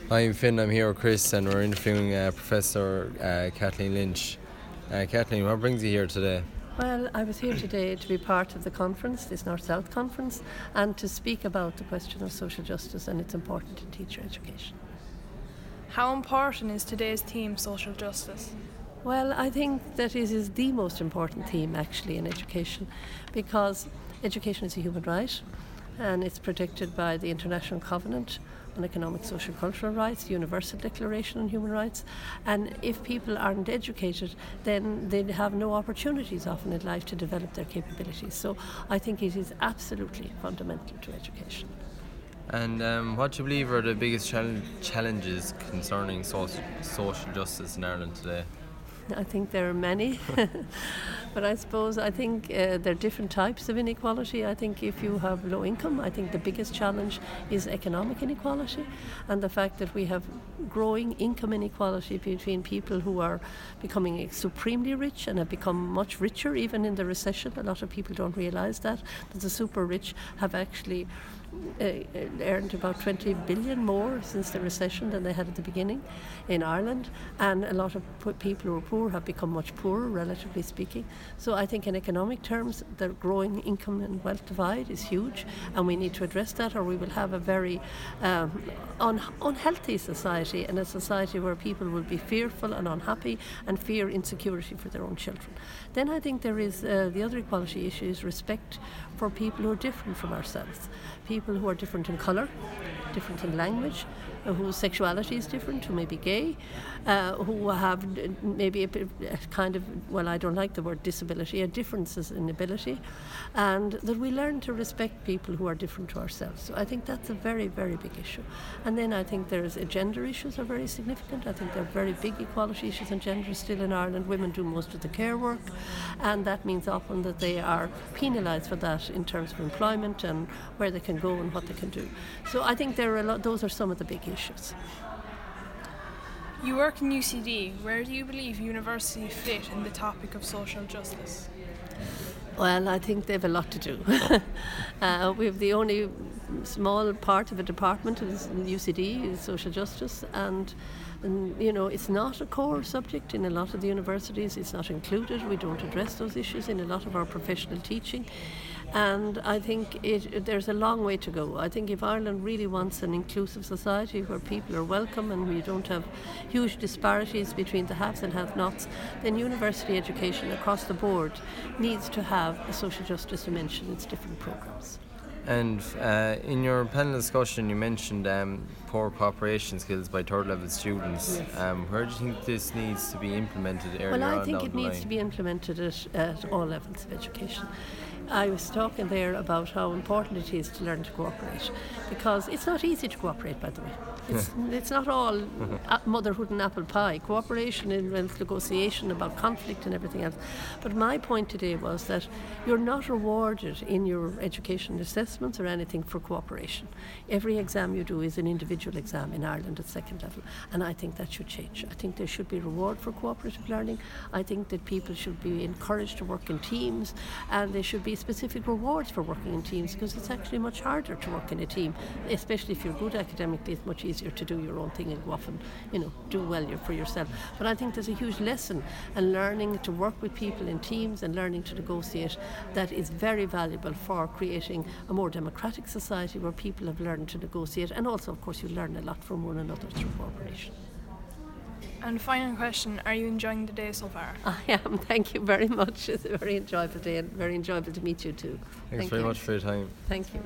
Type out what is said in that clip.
I'm Finn, I'm here with Chris, and we're interviewing Professor Kathleen Lynch. Kathleen, what brings you here today? Well, I was here today to be part of the conference, this North-South conference, and to speak about the question of social justice and its importance in teacher education. How important is today's theme, social justice? Well, I think that it is the most important theme actually in education, because education is a human right and it's protected by the International Covenant on Economic, Social, Cultural Rights, the Universal Declaration on Human Rights, and if people aren't educated, then they have no opportunities often in life to develop their capabilities. So I think it is absolutely fundamental to education. And what do you believe are the biggest challenges concerning social justice in Ireland today? I think there are many, but I think there are different types of inequality. I think if you have low income, I think the biggest challenge is economic inequality, and the fact that we have growing income inequality between people who are becoming supremely rich and have become much richer even in the recession. A lot of people don't realise that the super rich have actually earned about 20 billion more since the recession than they had at the beginning in Ireland, and a lot of people who are poor have become much poorer, relatively speaking. So I think in economic terms the growing income and wealth divide is huge, and we need to address that, or we will have a very unhealthy society, and a society where people will be fearful and unhappy and fear insecurity for their own children. Then I think there is the other equality issue is respect for people who are different from ourselves, people who are different in colour, different in language, whose sexuality is different, who may be gay, who have maybe a kind of, well, I don't like the word disability, a differences in ability, and that we learn to respect people who are different to ourselves. So I think that's a very, very big issue. And then I think there's gender issues are very significant. I think there are very big equality issues in gender still in Ireland. Women do most of the care work, and that means often that they are penalised for that in terms of employment and where they can go and what they can do. So I think there are those are some of the big issues. You work in UCD. Where do you believe universities fit in the topic of social justice? Well, I think they have a lot to do. We have the only small part of a department in UCD is social justice, and it's not a core subject in a lot of the universities. It's not included. We don't address those issues in a lot of our professional teaching. And I think there's a long way to go. I think if Ireland really wants an inclusive society where people are welcome and we don't have huge disparities between the haves and have-nots, then university education across the board needs to have a social justice dimension in its different programmes. And in your panel discussion, you mentioned poor cooperation skills by third-level students. Yes. Where do you think this needs to be implemented earlier on Well, I down think the it needs line? to be implemented at all levels of education. I was talking there about how important it is to learn to cooperate, because it's not easy to cooperate, by the way. It's not all motherhood and apple pie. Cooperation involves negotiation about conflict and everything else. But my point today was that you're not rewarded in your education assessments or anything for cooperation. Every exam you do is an individual exam in Ireland at second level, and I think that should change. I think there should be reward for cooperative learning. I think that people should be encouraged to work in teams, and there should be specific rewards for working in teams, because it's actually much harder to work in a team, especially if you're good academically. It's much easier to do your own thing and go off and do well for yourself. But I think there's a huge lesson in learning to work with people in teams and learning to negotiate that is very valuable for creating a more democratic society where people have learned to negotiate, and also of course you learn a lot from one another through cooperation. And final question, are you enjoying the day so far? I am, thank you very much. It's a very enjoyable day and very enjoyable to meet you too. Thanks very much for your time. Thank you.